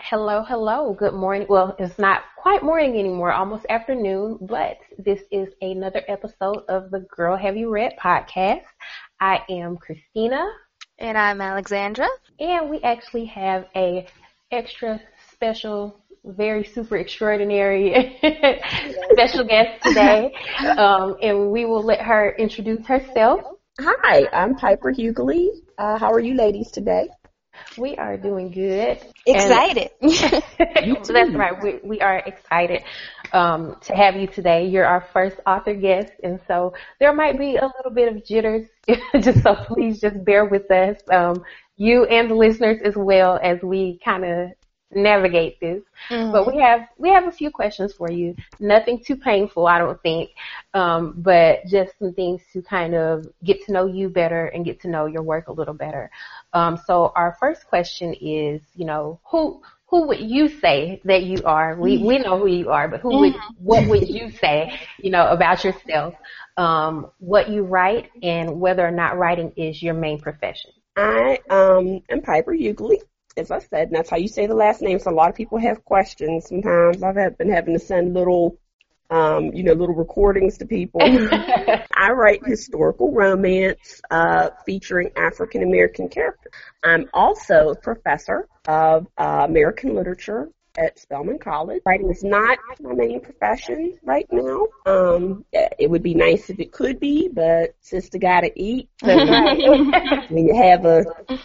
Hello, hello. Good morning. Well, it's not quite morning anymore, almost afternoon, but this is another episode of the Girl Have You Read podcast. I am Christina. And I'm Alexandra. And we actually have a extra special, very super extraordinary special guest today. And we will let her introduce herself. Hi, I'm Piper Hughley. How are you ladies today? We are doing good. Excited. So that's right. We are excited to have you today. You're our first author guest, and so there might be a little bit of jitters. Just so please just bear with us, you and the listeners as well as we kind of navigate this. Mm-hmm. But we have a few questions for you. Nothing too painful, I don't think, but just some things to kind of get to know you better and get to know your work a little better. So our first question is, who would you say that you are? We know who you are, but what would you say, about yourself, what you write, and whether or not writing is your main profession? I am Piper Hughley, as I said, and that's how you say the last name. So a lot of people have questions. Sometimes I've been having to send little recordings to people. I write historical romance featuring African American characters. I'm also a professor of American literature at Spelman College. Writing is not my main profession right now. It would be nice if it could be, but sister gotta eat. So when you have a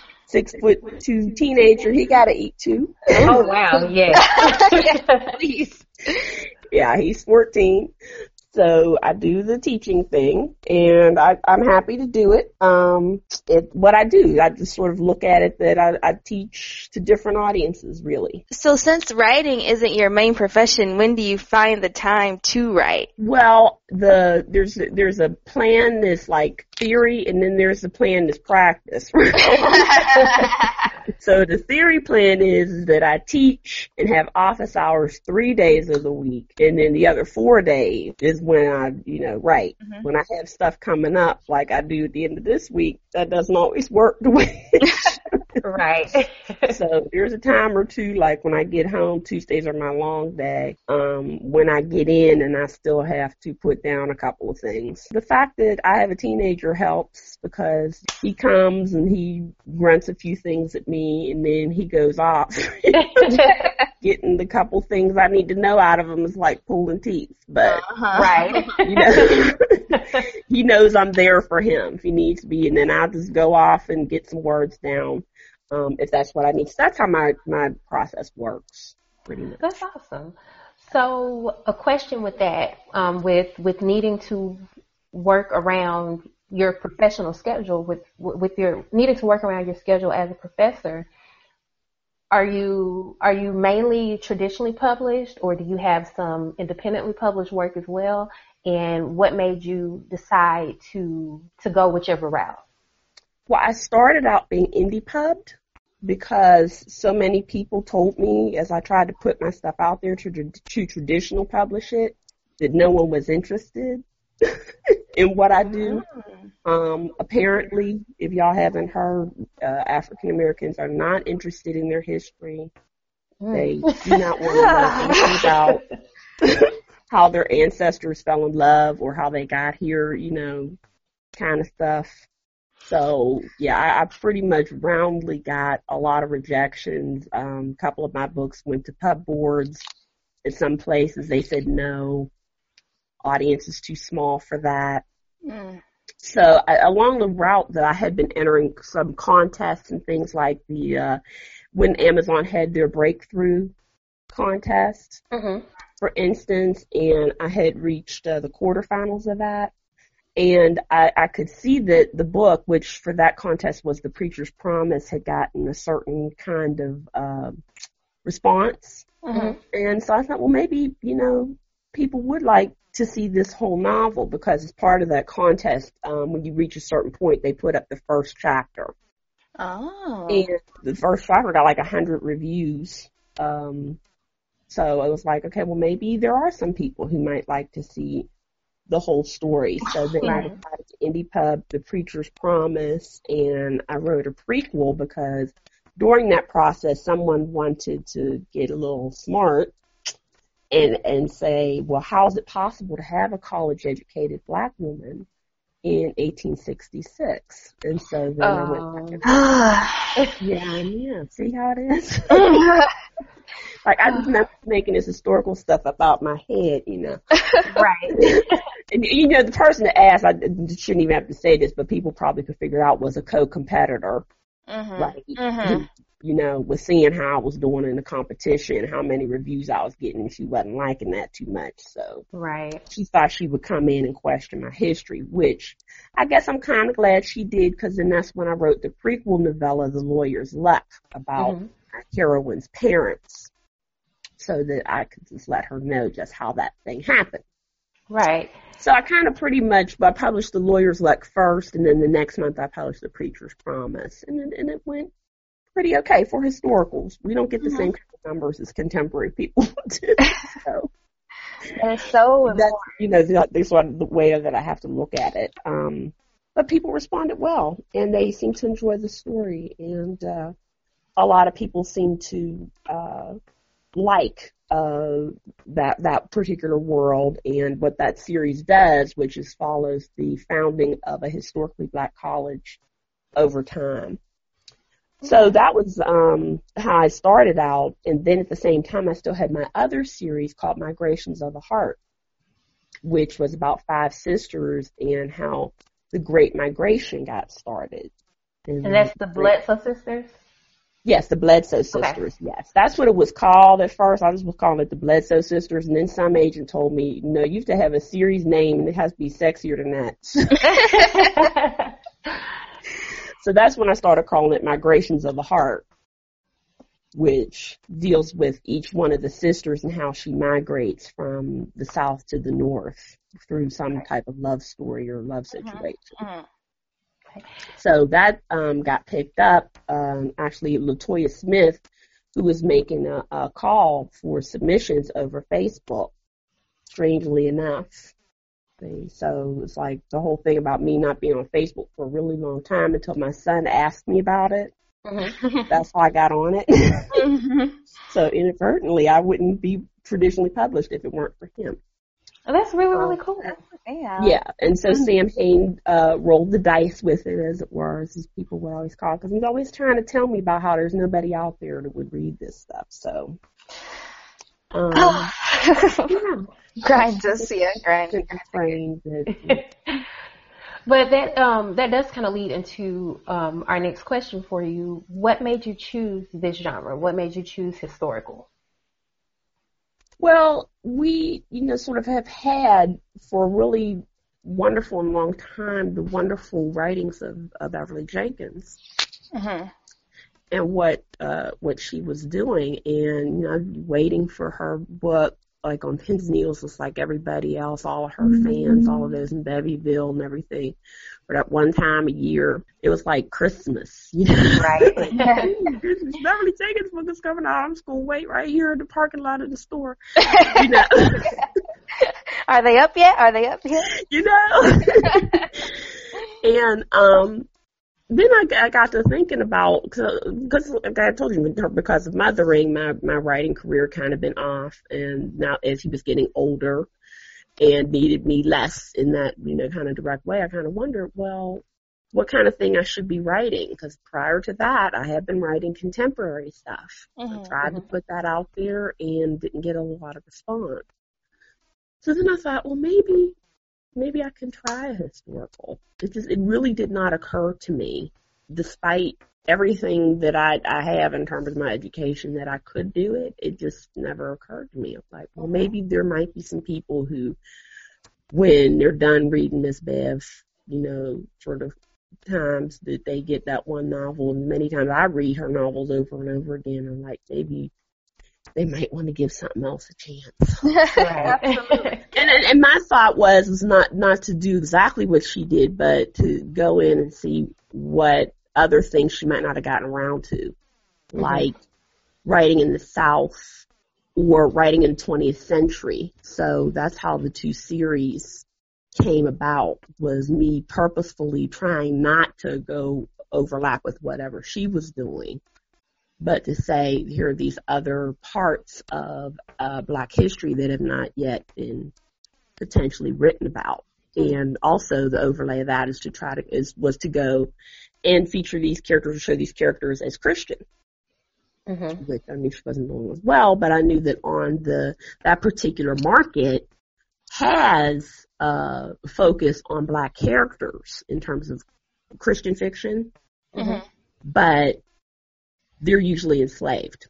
6'2" teenager, he gotta eat too. Oh wow, yeah. Please. Yeah, he's 14. So I do the teaching thing, and I'm happy to do it. What I do, I just sort of look at it that I teach to different audiences, really. So since writing isn't your main profession, when do you find the time to write? Well, there's a plan that's like theory, and then there's a plan that's practice. So the theory plan is that I teach and have office hours 3 days of the week, and then the other 4 days is when I, write. Mm-hmm. When I have stuff coming up, like I do at the end of this week, that doesn't always work the way it should. Right. So there's a time or two, like when I get home, Tuesdays are my long day, when I get in and I still have to put down a couple of things. The fact that I have a teenager helps because he comes and he grunts a few things at me and then he goes off. Getting the couple things I need to know out of him is like pulling teeth. But, right. He knows I'm there for him if he needs to be, and then I'll just go off and get some words down. If that's what I need. So that's how my process works, pretty much. That's awesome. So a question with that, with needing to work around your professional schedule, with your needing to work around your schedule as a professor, are you mainly traditionally published, or do you have some independently published work as well? And what made you decide to go whichever route? Well, I started out being indie pubbed because so many people told me as I tried to put my stuff out there to traditional publish it that no one was interested in what I do. Apparently, if y'all haven't heard, African Americans are not interested in their history. They do not want to know anything about how their ancestors fell in love or how they got here, kind of stuff. So, yeah, I pretty much roundly got a lot of rejections. A couple of my books went to pub boards. In some places, they said no, audience is too small for that. So, along the route that I had been entering some contests and things like when Amazon had their breakthrough contest, for instance, and I had reached the quarterfinals of that. And I could see that the book, which for that contest was The Preacher's Promise, had gotten a certain kind of response. And so I thought, well, maybe, people would like to see this whole novel because as part of that contest, when you reach a certain point, they put up the first chapter. Oh. And the first chapter got like 100 reviews. So I was like, okay, well, maybe there are some people who might like to see the whole story. So then I decided to indie pub The Preacher's Promise, and I wrote a prequel because during that process, someone wanted to get a little smart and say, well, how is it possible to have a college-educated black woman in 1866? And so then I went back and see how it is? Like, I just not making this historical stuff about my head, you know. Right. And, you know, the person that asked, I shouldn't even have to say this, but people probably could figure out was a co-competitor. Like, you know, was seeing how I was doing in the competition, how many reviews I was getting, and she wasn't liking that too much. So right. She thought she would come in and question my history, which I guess I'm kind of glad she did, because then that's when I wrote the prequel novella, The Lawyer's Luck, about our heroine's parents, so that I could just let her know just how that thing happened. Right. So I kind of pretty much, I published The Lawyer's Luck first, and then the next month I published The Preacher's Promise, and it went pretty okay for historicals. We don't get the same kind of numbers as contemporary people do. So And it's so that's, you know, that's sort of the way that I have to look at it. But people responded well, and they seem to enjoy the story, and a lot of people seem to like that particular world and what that series does, which is follows the founding of a historically black college over time. So that was how I started out, and then at the same time I still had my other series called Migrations of the Heart, which was about 5 sisters and how the Great Migration got started. And that's the Bledsoe sisters? Yes, the Bledsoe sisters, yes. That's what it was called at first. I just was calling it the Bledsoe sisters, and then some agent told me, no, you have to have a series name, and it has to be sexier than that. So that's when I started calling it Migrations of the Heart, which deals with each one of the sisters and how she migrates from the south to the north through some type of love story or love situation. So that got picked up. Actually, LaToya Smith, who was making a call for submissions over Facebook, strangely enough. So it's like the whole thing about me not being on Facebook for a really long time until my son asked me about it. That's how I got on it. So inadvertently, I wouldn't be traditionally published if it weren't for him. Oh, that's really, really cool. Yeah, and so Sam Hain rolled the dice with it, as it were, as people would always call it, because he's always trying to tell me about how there's nobody out there that would read this stuff. So, grind us, grind. But that does kind of lead into our next question for you. What made you choose this genre? What made you choose historical? Well, we, sort of have had for a really wonderful and long time the wonderful writings of Beverly Jenkins and what she was doing, and waiting for her book, like on pins and needles, just like everybody else, all of her fans, all of those in Beverlyville and everything. For that one time a year, it was like Christmas, Right. Like, Beverly Jenkins book is coming out. I'm just gonna wait right here in the parking lot of the store. Are they up yet? And then I got to thinking about, because like I told you, because of mothering, my writing career kind of been off, and now as he was getting older and needed me less in that, kind of direct way, I kind of wondered, well, what kind of thing I should be writing, because prior to that, I had been writing contemporary stuff. I tried to put that out there and didn't get a lot of response. So then I thought, well, maybe I can try a historical. It really did not occur to me, despite everything that I have in terms of my education, that I could do it. It just never occurred to me. I was like, well, maybe there might be some people who, when they're done reading Miss Bev, sort of times that they get that one novel, and many times I read her novels over and over again, and like, maybe they might want to give something else a chance. Right. And my thought was not to do exactly what she did, but to go in and see what other things she might not have gotten around to, like writing in the South or writing in the 20th century. So that's how the 2 series came about, was me purposefully trying not to go overlap with whatever she was doing, but to say here are these other parts of Black history that have not yet been potentially written about. And also the overlay of that was to go and feature these characters or show these characters as Christian. Mm-hmm. Which I knew she wasn't doing as well, but I knew that on that particular market has focus on Black characters in terms of Christian fiction, Mm-hmm. but they're usually enslaved.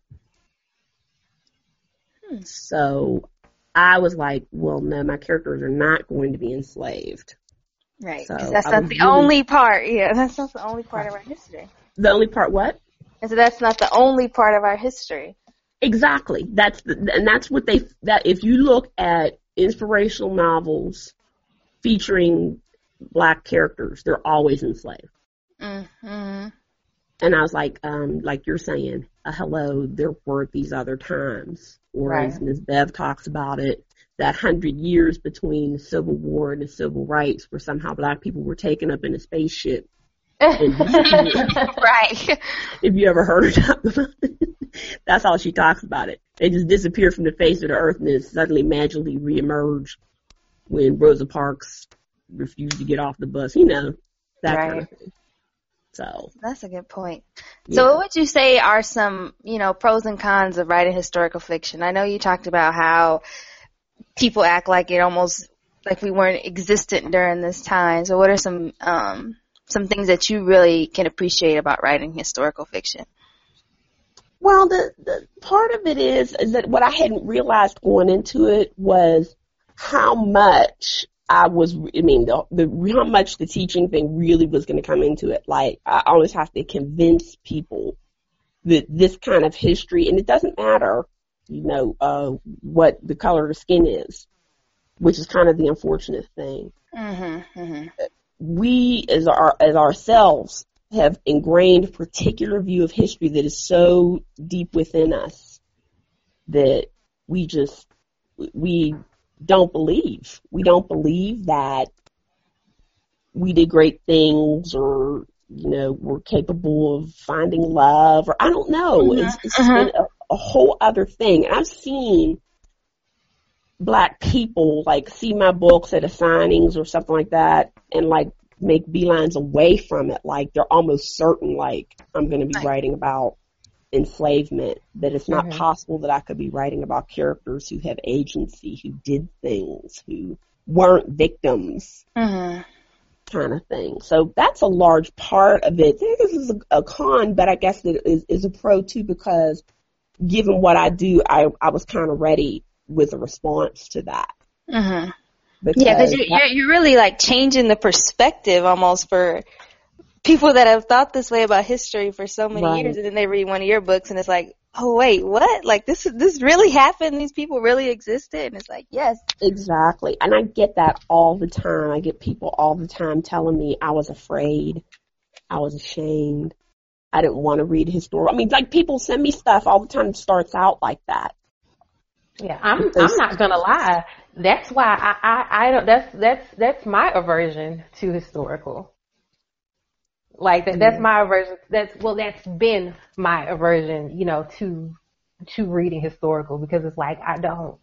So I was like, well, no, my characters are not going to be enslaved. Right. So 'Cause that's I not was the really- only part. Yeah, that's not the only part of our history. The only part what? And so that's not the only part of our history. Exactly. That's what that if you look at inspirational novels featuring Black characters, they're always enslaved. Mm-hmm. And I was like you're saying, hello, there were these other times. Or Right. as Ms. Bev talks about it, that 100 years between the Civil War and the Civil Rights where somehow Black people were taken up in a spaceship. And Right. if you ever heard her talk about it, that's how she talks about it. They just disappeared from the face of the earth and then suddenly magically reemerged when Rosa Parks refused to get off the bus. You know, that kind of thing. So That's a good point. yeah. So what would you say are some, pros and cons of writing historical fiction? I know you talked about how people act like it almost like we weren't existent during this time. So what are some things that you really can appreciate about writing historical fiction? Well, the part of it is that what I hadn't realized going into it was how much how much the teaching thing really was going to come into it. Like, I always have to convince people that this kind of history, and it doesn't matter, what the color of the skin is, which is kind of the unfortunate thing. Mm-hmm. Mm-hmm. We, as ourselves, have ingrained a particular view of history that is so deep within us that we don't believe. We don't believe that we did great things or, we're capable of finding love or I don't know. Mm-hmm. It's been a whole other thing. And I've seen Black people see my books at a signings or something like that and make beelines away from it. They're almost certain I'm going to be writing about enslavement, that it's not possible that I could be writing about characters who have agency, who did things, who weren't victims, kind of thing. So that's a large part of it. This is a con, but I guess it is a pro too, because given what I do, I was kind of ready with a response to that. Mm-hmm. Because you're really changing the perspective almost for people that have thought this way about history for so many years, and then they read one of your books and it's like, oh wait, what? This really happened? These people really existed? And it's like, yes. Exactly. And I get that all the time. I get people all the time telling me I was afraid, I was ashamed, I didn't want to read historical. People send me stuff all the time that starts out like that. Yeah, I'm not gonna lie. That's why I don't. That's my aversion to historical. That's my aversion. That's been my aversion, to reading historical, because it's I don't.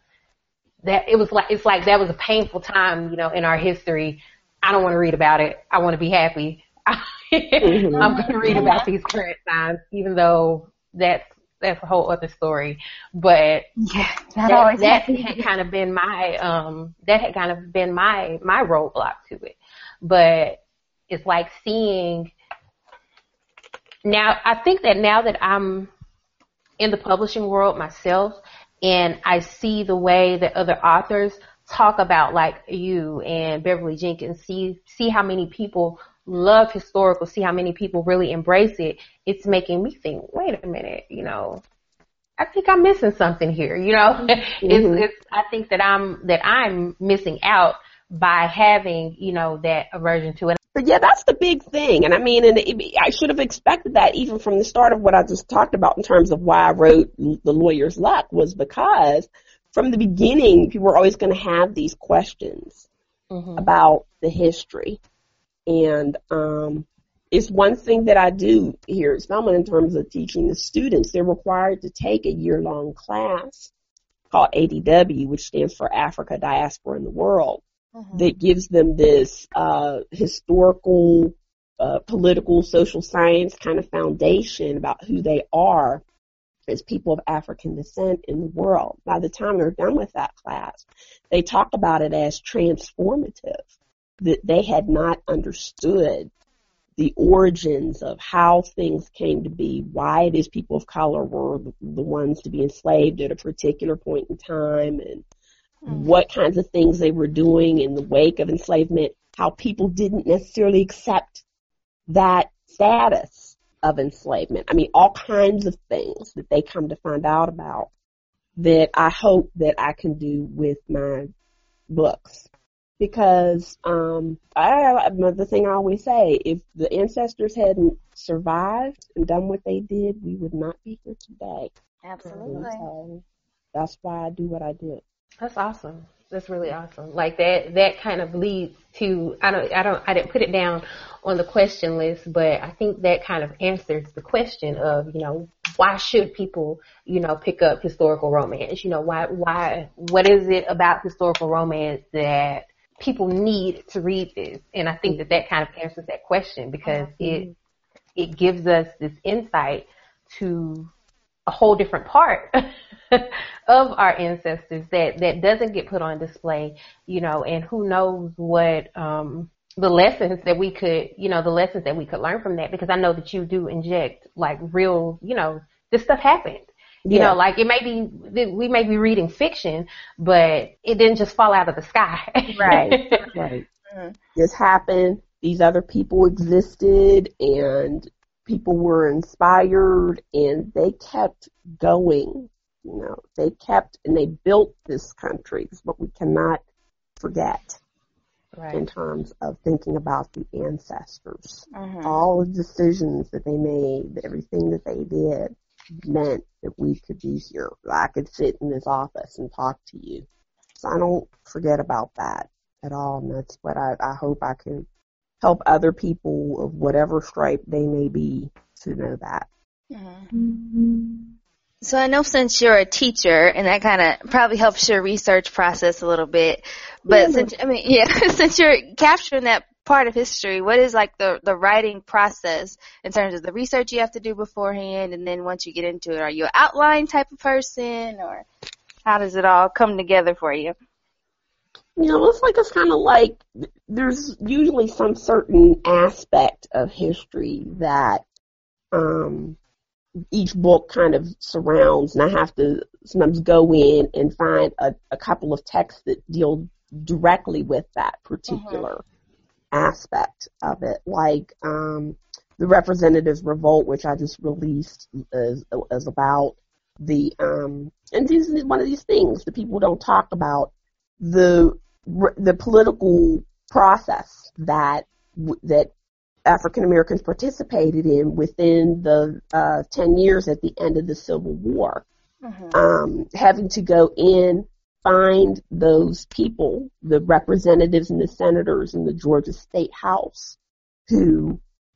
It's like that was a painful time, in our history. I don't want to read about it. I want to be happy. I'm going to read about these current times, even though that's a whole other story. But that had kind of been my my roadblock to it. But it's seeing now. I think that now that I'm in the publishing world myself, and I see the way that other authors talk about you and Beverly Jenkins, see how many people love historical, see how many people really embrace it, it's making me think, wait a minute, I think I'm missing something here, I think that I'm missing out by having, that aversion to it. But yeah, that's the big thing. And I should have expected that even from the start of what I just talked about in terms of why I wrote The Lawyer's Luck, was because from the beginning, people were always going to have these questions about the history. And it's one thing that I do here at Spelman in terms of teaching the students. They're required to take a year-long class called ADW, which stands for Africa, Diaspora, and the World, that gives them this historical, political, social science kind of foundation about who they are as people of African descent in the world. By the time they're done with that class, they talk about it as transformative, that they had not understood the origins of how things came to be, why it is people of color were the ones to be enslaved at a particular point in time, and what kinds of things they were doing in the wake of enslavement, how people didn't necessarily accept that status of enslavement. I mean, all kinds of things that they come to find out about that I hope that I can do with my books. Because the thing I always say, if the ancestors hadn't survived and done what they did, we would not be here today. Absolutely. So that's why I do what I do. That's awesome. That's really awesome. Like that kind of leads to, I didn't put it down on the question list, but I think that kind of answers the question of, why should people, pick up historical romance? What is it about historical romance that people need to read this? And I think that kind of answers that question, because it gives us this insight to a whole different part of our ancestors that doesn't get put on display, and who knows what the lessons that we could learn from that, because I know that you do inject like real, this stuff happened. Like it may be, we may be reading fiction, but it didn't just fall out of the sky. Right. This happened. These other people existed, and people were inspired, and they kept going. They built this country. It's what we cannot forget in terms of thinking about the ancestors. All the decisions that they made, everything that they did, meant that we could be here. I could sit in this office and talk to you. So I don't forget about that at all. And that's what I hope I can help other people of whatever stripe they may be to know that. So I know since you're a teacher, and that kind of probably helps your research process a little bit, but since you're capturing that part of history, what is like the writing process in terms of the research you have to do beforehand, and then once you get into it, are you an outline type of person, or how does it all come together for you? It's kind of like there's usually some certain aspect of history that each book kind of surrounds, and I have to sometimes go in and find a couple of texts that deal directly with that particular aspect of it, like the Representatives' Revolt, which I just released, is about the and this is one of these things that people don't talk about, the political process that African Americans participated in within the 10 years at the end of the Civil War. Having to go in, find those people, the representatives and the senators in the Georgia State House, who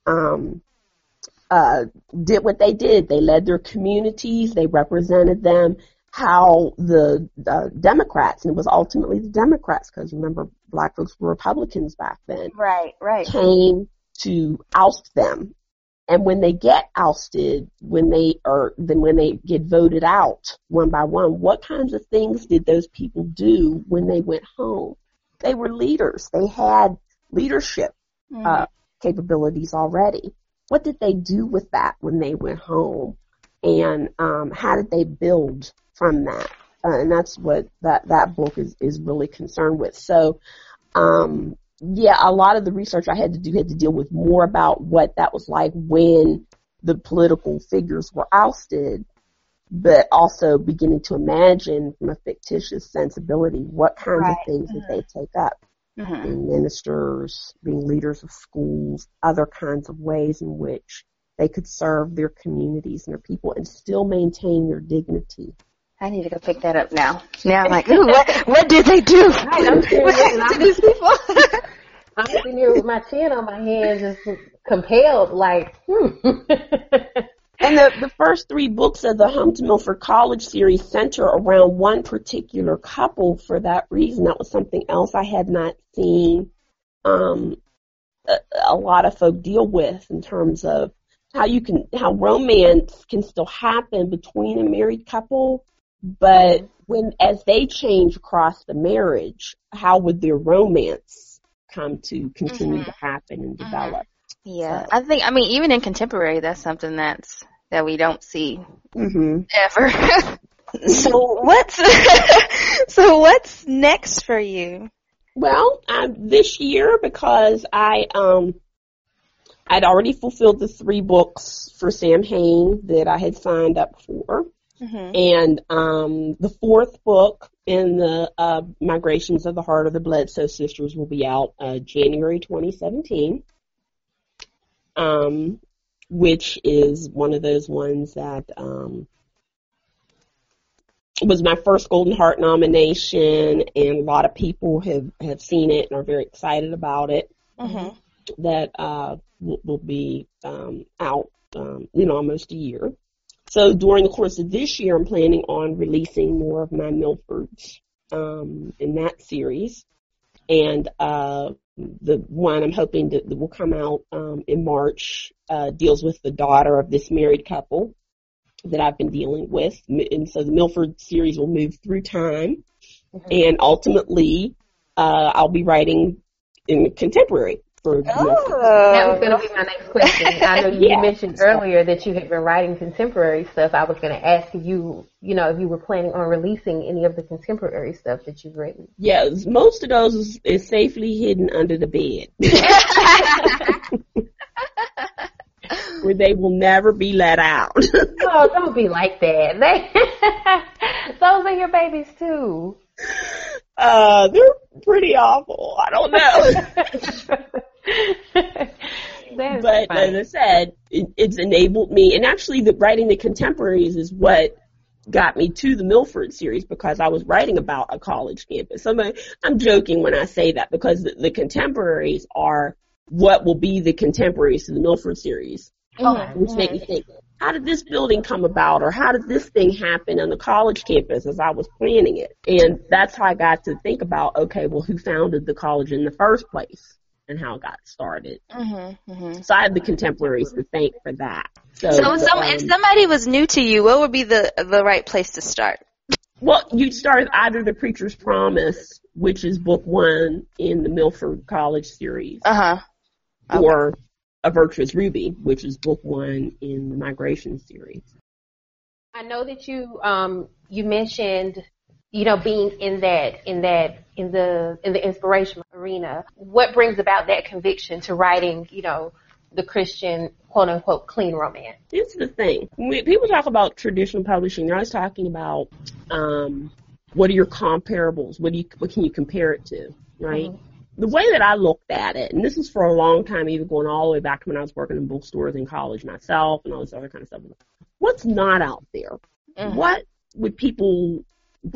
did what they did. They led their communities. They represented them. How the Democrats, and it was ultimately the Democrats, because remember, black folks were Republicans back then, right, came to oust them. And when they get ousted, when they get voted out one by one, what kinds of things did those people do when they went home? They were leaders. They had leadership capabilities already. What did they do with that when they went home? And how did they build from that? And that's what that book is really concerned with. So, a lot of the research I had to deal with more about what that was like when the political figures were ousted, but also beginning to imagine from a fictitious sensibility what kinds of things did they take up. Being ministers, being leaders of schools, other kinds of ways in which they could serve their communities and their people and still maintain their dignity. I need to go pick that up now. Now I'm like, ooh, what did they do? Right, to these people? I'm sitting here with my chin on my hand, just compelled, like, And the first 3 books of the Home to Milford College series center around one particular couple for that reason. That was something else I had not seen a lot of folk deal with in terms of how romance can still happen between a married couple, but as they change across the marriage, how would their romance come to continue to happen and develop? Yeah, so. I mean, even in contemporary, that's something that we don't see ever. So what's next for you? Well, this year, because I'd already fulfilled the 3 books for Samhain that I had signed up for, and the 4th book in the Migrations of the Heart of the Bledsoe Sisters will be out January 2017. Which is one of those ones that was my first Golden Heart nomination, and a lot of people have seen it and are very excited about it. That will be out, almost a year. So during the course of this year, I'm planning on releasing more of my Milfords in that series, and the one I'm hoping that will come out in March deals with the daughter of this married couple that I've been dealing with. And so the Milford series will move through time. And ultimately, I'll be writing in contemporary for Milford. That was going to be my next question. I know you mentioned earlier that you had been writing contemporary stuff. I was going to ask if you were planning on releasing any of the contemporary stuff that you've written. Yes, most of those is safely hidden under the bed. Where they will never be let out. Oh, don't be like that. Those are your babies too. They're pretty awful. I don't know. But as I said, it's enabled me, and actually writing the contemporaries is what got me to the Milford series, because I was writing about a college campus. I'm joking when I say that, because the contemporaries are what will be the contemporaries to the Milford series. Which make me think, how did this building come about, or how did this thing happen on the college campus as I was planning it? And that's how I got to think about, okay, well, who founded the college in the first place and how it got started. So I have the contemporaries to thank for that. So if somebody was new to you, what would be the right place to start? Well, you'd start either The Preacher's Promise, which is book 1 in the Milford College series, or A Virtuous Ruby, which is book 1 in the Migration series. I know that you mentioned, being in the inspirational arena. What brings about that conviction to writing, the Christian quote unquote clean romance? This is the thing. When people talk about traditional publishing, they're always talking about what are your comparables? What can you compare it to, right? The way that I looked at it, and this is for a long time, even going all the way back to when I was working in bookstores in college myself and all this other kind of stuff. What's not out there? What could people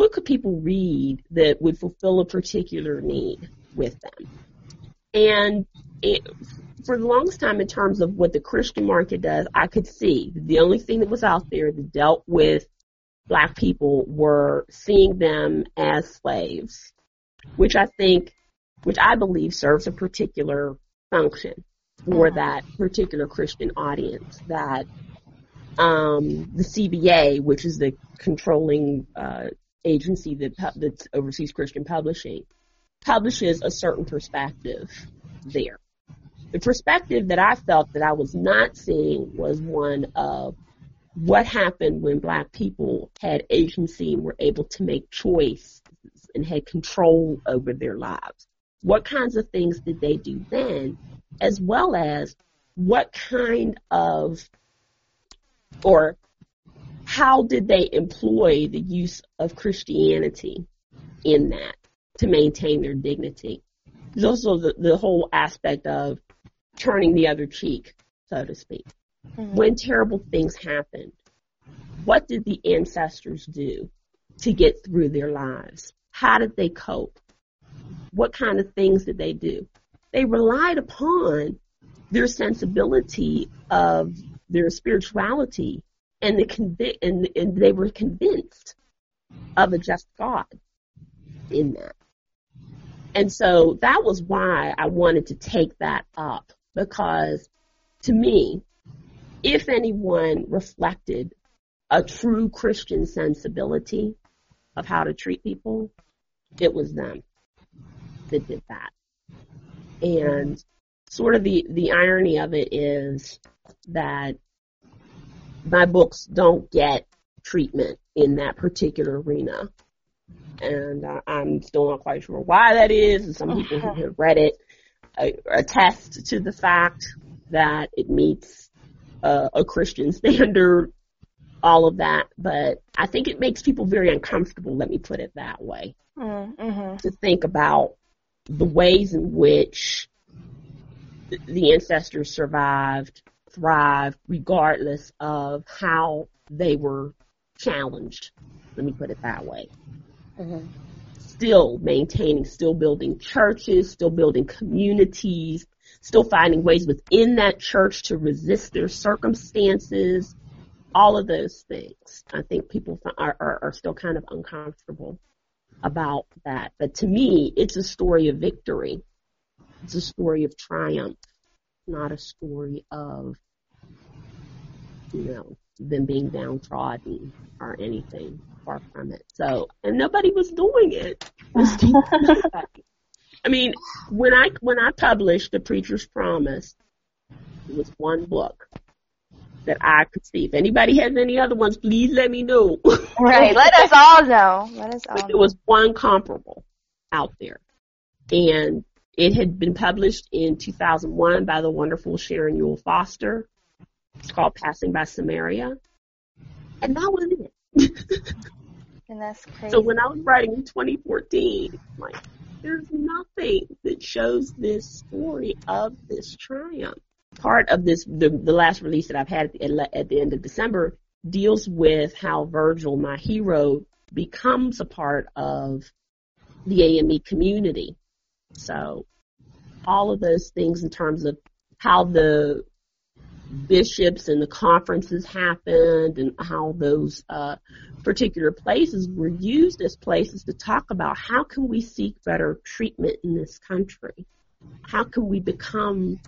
read that would fulfill a particular need with them? And for the longest time, in terms of what the Christian market does, I could see the only thing that was out there that dealt with Black people were seeing them as slaves, which I believe serves a particular function for that particular Christian audience, that the CBA, which is the controlling agency that oversees Christian publishing, publishes a certain perspective there. The perspective that I felt that I was not seeing was one of what happened when Black people had agency and were able to make choices and had control over their lives. What kinds of things did they do then, as well as what kind of, or how did they employ the use of Christianity in that to maintain their dignity? There's also the whole aspect of turning the other cheek, so to speak. When terrible things happened, what did the ancestors do to get through their lives? How did they cope? What kind of things did they do? they relied upon their sensibility of their spirituality, and they were convinced of a just God in that. And so that was why I wanted to take that up, because to me, if anyone reflected a true Christian sensibility of how to treat people, it was them that did that. And sort of the irony of it is that my books don't get treatment in that particular arena. And I'm still not quite sure why that is. And some people who have read it attest to the fact that it meets a Christian standard, all of that. But I think it makes people very uncomfortable, let me put it that way, to think about the ways in which the ancestors survived, thrived, regardless of how they were challenged. Let me put it that way. Still maintaining, still building churches, still building communities, still finding ways within that church to resist their circumstances, all of those things. I think people are still kind of uncomfortable about that. But to me, it's a story of victory. It's a story of triumph, not a story of, them being downtrodden or anything. Far from it. So, and nobody was doing it. I mean, when I published The Preacher's Promise, it was one book that I could see. If anybody has any other ones, please let me know. Right, let us all know. Let us all know. There was one comparable out there. And it had been published in 2001 by the wonderful Sharon Ewell Foster. It's called Passing by Samaria. And that was it. And that's crazy. So when I was writing in 2014, like, there's nothing that shows this story of this triumph. Part of this, the last release that I've had at the end of December, deals with how Virgil, my hero, becomes a part of the AME community. So all of those things in terms of how the bishops and the conferences happened and how those particular places were used as places to talk about how can we seek better treatment in this country? How can we become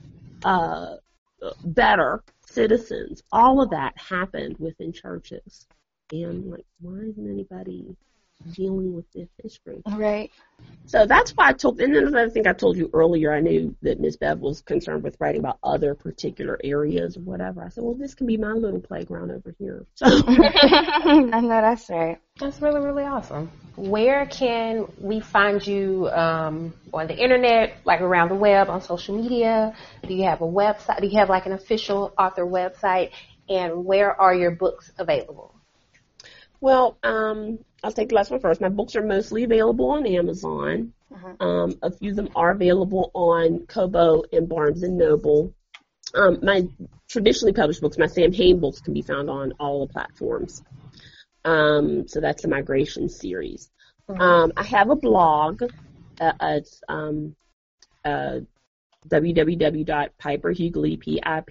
better citizens? All of that happened within churches. And like, why isn't anybody dealing with this history? Right. So that's why and then another thing I told you earlier, I knew that Ms. Bev was concerned with writing about other particular areas or whatever. I said, well, this can be my little playground over here. So. I know, that's right. That's really, really awesome. Where can we find you on the internet, like around the web, on social media? Do you have a website? Do you have like an official author website? And where are your books available? Well, I'll take the last one first. My books are mostly available on Amazon. A few of them are available on Kobo and Barnes & Noble. My traditionally published books, my Sam Hain books, can be found on all the platforms. So that's the Migration series. I have a blog. It's www.piperhuguley,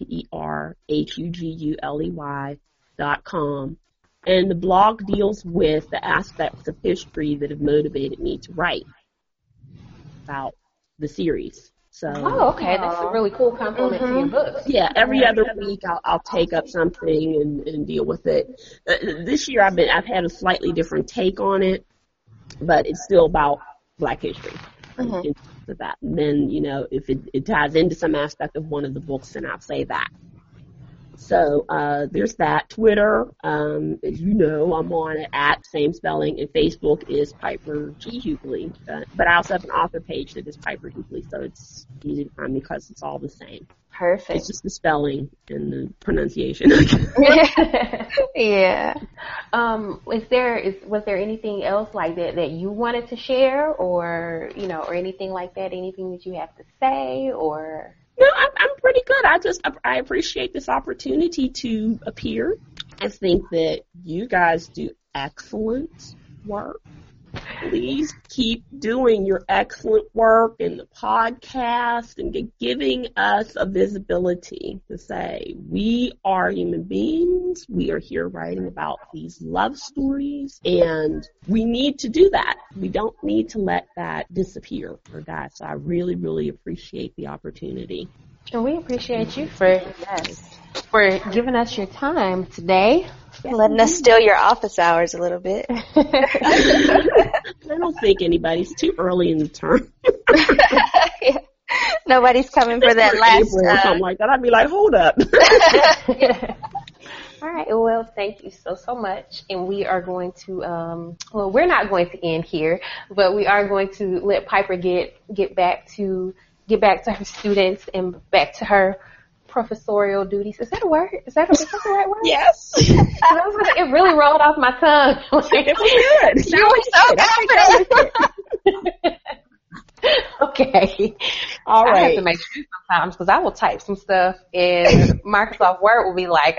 piperhuguley.com. And the blog deals with the aspects of history that have motivated me to write about the series. So, okay, that's a really cool compliment to your books. Yeah, every other week I'll take up something and deal with it. This year I've had a slightly different take on it, but it's still about Black history. And then, if it ties into some aspect of one of the books, then I'll say that. So there's that. Twitter, as you know, I'm on it at same spelling, and Facebook is Piper G. Huguley. But I also have an author page that is Piper Huguley, so it's easy to find me because it's all the same. Perfect. It's just the spelling and the pronunciation. Yeah. Was there anything else like that you wanted to share, or or anything like that? Anything that you have to say, or? No, I'm pretty good. I appreciate this opportunity to appear. I think that you guys do excellent work. please keep doing your excellent work in the podcast and giving us a visibility to say we are human beings. We are here writing about these love stories, and we need to do that. We don't need to let that disappear or die. So I really, really appreciate the opportunity. And we appreciate you for giving us your time today. Letting us steal your office hours a little bit. I don't think anybody's too early in the term. Yeah. Nobody's coming for that last April or something like that. I'd be like, hold up. All right. Well, thank you so much. And we are going to, we're not going to end here, but we are going to let Piper get back to her students and back to her professorial duties. Is that a word? Is that the right word? Yes. It really rolled off my tongue. It was good. You were so confident. Okay. All right. I have to make sure sometimes because I will type some stuff and Microsoft Word will be like,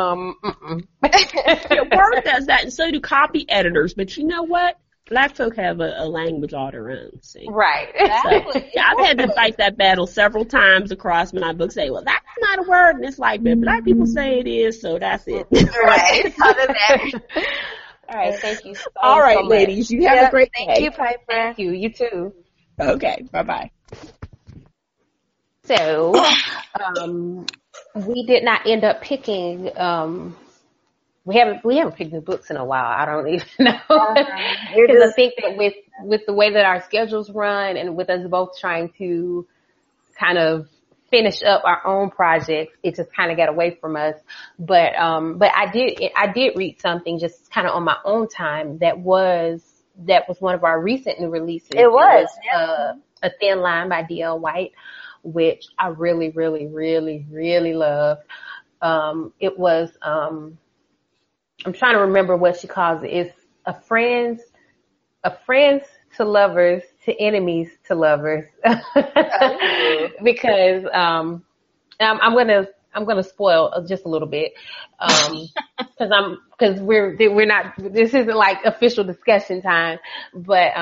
Word does that, and so do copy editors. But you know what? Black folk have a language all their own. See? Right. So, yeah, I've had to fight that battle several times across my book. Say, well, that's not a word, and it's like, but black people say it is, so that's it. Right. All right. Thank you. All right, so much. ladies, you have a great day. Thank you, Piper. Thank you. You too. Okay. Bye-bye. So, we did not end up picking. We haven't picked the books in a while. I don't even know because I think that with the way that our schedules run and with us both trying to kind of finish up our own projects, it just kind of got away from us. But I did read something just kind of on my own time that was one of our recent new releases. It was A Thin Line by D.L. White, which I really, really, really, really loved. It was I'm trying to remember what she calls it. It's a friends to lovers to enemies to lovers. Because I'm gonna spoil just a little bit because we're not, this isn't like official discussion time, but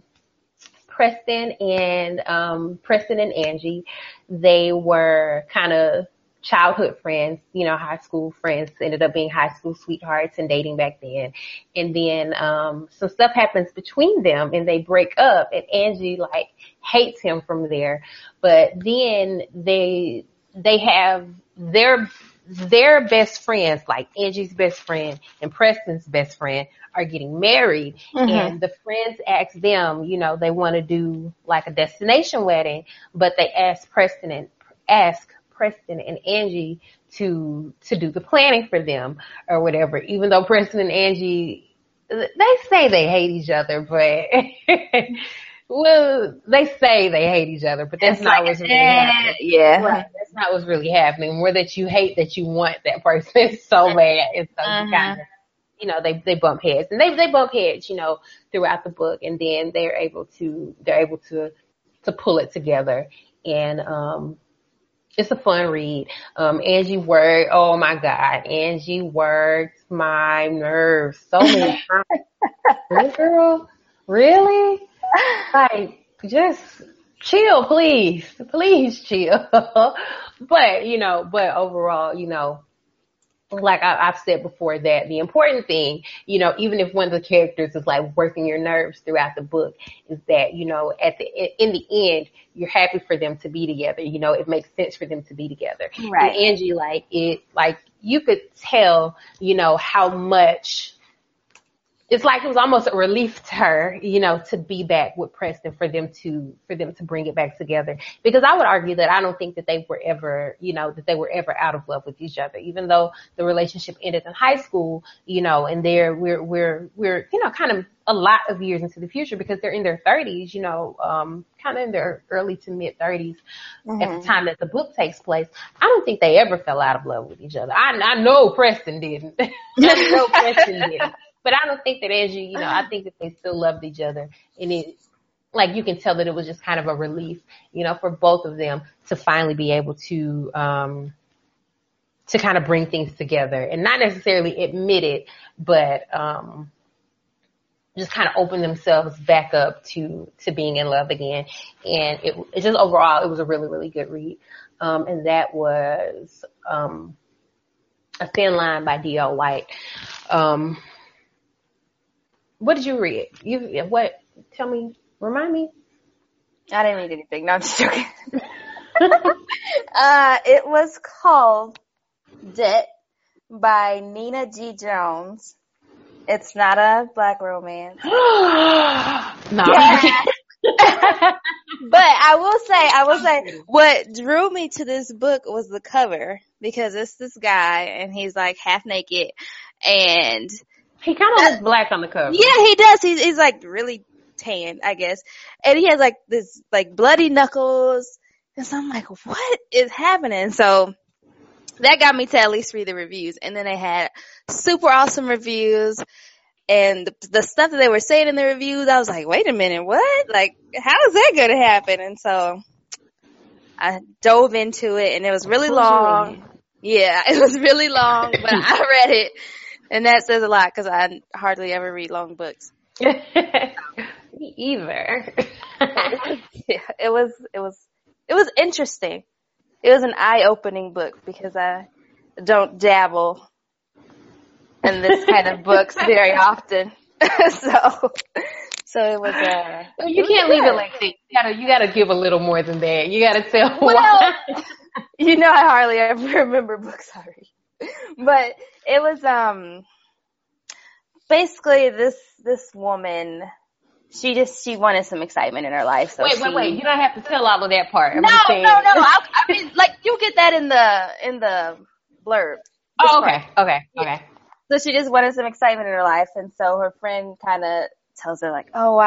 Preston and Angie, they were kind of childhood friends, high school friends, ended up being high school sweethearts and dating back then. And then some stuff happens between them and they break up, and Angie hates him from there. But then they have their best friends, like Angie's best friend and Preston's best friend, are getting married. Mm-hmm. And the friends ask them, they want to do like a destination wedding, but they ask Preston and Angie to do the planning for them or whatever, even though Preston and Angie, they say they hate each other, but well, they say they hate each other, but that's not what's really happening. Yeah. Right. That's not what's really happening. More that you hate that you want that person so bad. And so you kind of, they bump heads, and they bump heads, throughout the book, and then they're able to pull it together. And, it's a fun read. Angie worked, oh my God, Angie worked my nerves so many times. Really, girl? Really? Just chill, please. Please chill. But overall, like I've said before, that the important thing, even if one of the characters is working your nerves throughout the book, is that, in the end, you're happy for them to be together. It makes sense for them to be together. Right. And Angie, you could tell, how much, it's like it was almost a relief to her, to be back with Preston, for them to bring it back together. Because I would argue that I don't think that they were ever, out of love with each other, even though the relationship ended in high school, and we're kind of a lot of years into the future, because they're in their 30s, kind of in their early to mid 30s at the time that the book takes place. I don't think they ever fell out of love with each other. I know Preston didn't. I know Preston didn't. But I don't think that Angie, I think that they still loved each other. And it, you can tell that it was just kind of a relief, for both of them to finally be able to kind of bring things together, and not necessarily admit it, but just kind of open themselves back up to being in love again. And it just overall, it was a really, really good read. And that was, A Thin Line by D.L. White. What did you read? Tell me, remind me. I didn't read anything. No, I'm just joking. It was called Debt by Nina G. Jones. It's not a black romance. No. But I will say, what drew me to this book was the cover, because it's this guy and he's like half naked, and he kind of looks black on the cover. Yeah, he does. He's like really tan, I guess, and he has like this like bloody knuckles, and so I'm like, what is happening? So that got me to at least read the reviews, and then they had super awesome reviews. And the stuff that they were saying in the reviews, I was like, wait a minute, what? Like, how is that going to happen? And so I dove into it, and it was really long. Yeah, it was really long, but I read it, and that says a lot because I hardly ever read long books. Me either. It was interesting. It was an eye-opening book because I don't dabble in this kind of books very often. So it was you can't leave it like that. You gotta give a little more than that. You gotta tell why. You know, I hardly ever remember books I read. But it was basically this woman, she wanted some excitement in her life. So wait. You don't have to tell all of that part. No. I mean, like, you get that in the blurb. Oh, okay. So she just wanted some excitement in her life, and so her friend kind of tells her, like, oh,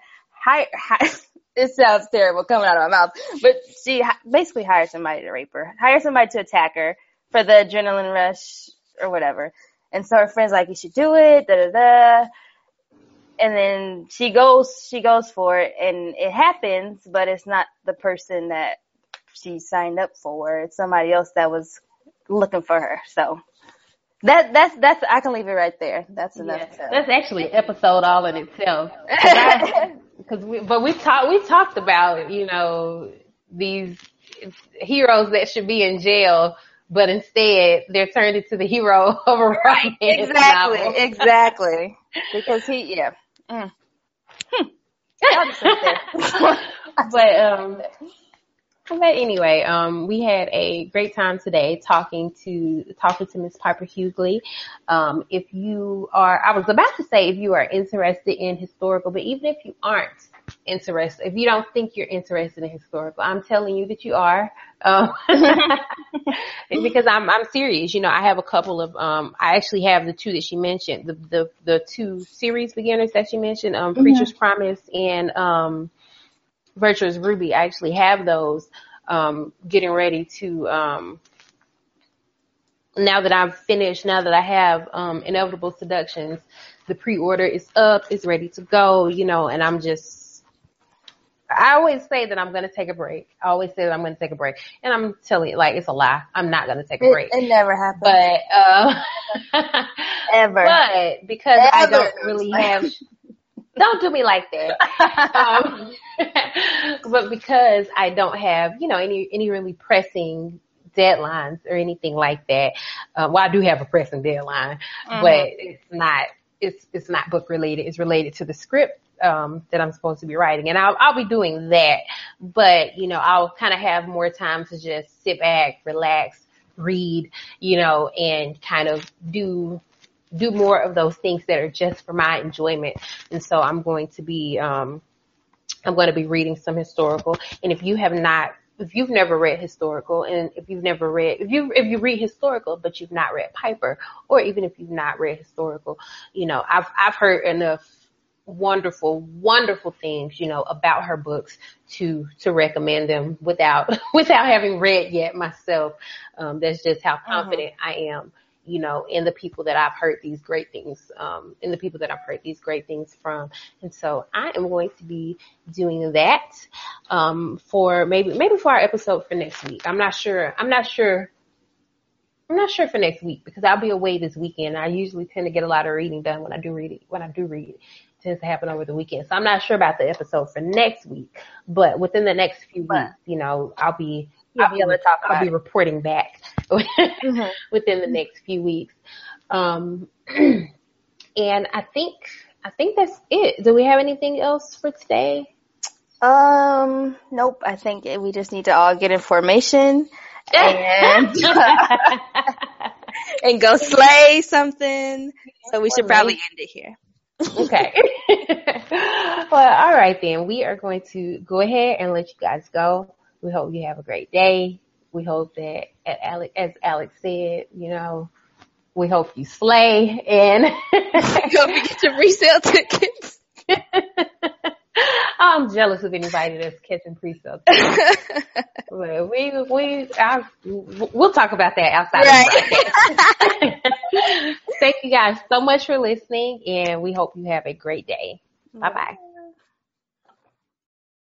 it sounds terrible coming out of my mouth, but she basically hired somebody to rape her, hired somebody to attack her for the adrenaline rush or whatever. And so her friend's like, you should do it, da-da-da. And then she goes for it, and it happens, but it's not the person that she signed up for. It's somebody else that was looking for her. So that's I can leave it right there. That's enough. Yeah, that's actually an episode all in itself. We talked about, you know, these heroes that should be in jail, but instead they're turned into the hero of a romance novel. Exactly. Because But anyway, we had a great time today talking to Miss Piper Hughley. If you are, I was about to say if you are interested in historical, but even if you aren't interested, if you don't think you're interested in historical, I'm telling you that you are. Because I'm serious. You know, I have a couple of, I actually have the two that she mentioned, the two series beginners that she mentioned, Preacher's Promise and, Virtuous Ruby. I actually have those, getting ready to, now that I have, Inevitable Seductions, the pre-order is up, it's ready to go, you know, and I always say that I'm going to take a break. And I'm telling you, like, it's a lie. I'm not going to take a break. It never happens. But, ever. But because I don't really have, don't do me like that. But because I don't have, you know, any really pressing deadlines or anything like that. Well, I do have a pressing deadline, but it's not book related. It's related to the script that I'm supposed to be writing, and I'll be doing that. But you know, I'll kind of have more time to just sit back, relax, read, you know, and kind of do more of those things that are just for my enjoyment. And so I'm going to be reading some historical. And if you've never read historical, and if you read historical but you've not read Piper, or even if you've not read historical, you know, I've heard enough wonderful things, you know, about her books to recommend them without having read yet myself. That's just how confident I am, you know, in the people that I've heard these great things, from. And so I am going to be doing that, for maybe for our episode for next week. I'm not sure for next week because I'll be away this weekend. I usually tend to get a lot of reading done when I do read. tends to happen over the weekend. So I'm not sure about the episode for next week, but within the next few weeks, you know, I'll be reporting back within the next few weeks. And I think that's it. Do we have anything else for today? Nope. I think we just need to all get information and and go slay something. So we should probably end it here. Okay. Well, all right then. We are going to go ahead and let you guys go. We hope you have a great day. We hope that, as Alex said, you know, we hope you slay and hope you get your resale tickets. I'm jealous of anybody that's catching pre-sale tickets. Well, we'll talk about that outside of the podcast. Thank you guys so much for listening, and we hope you have a great day. Bye-bye.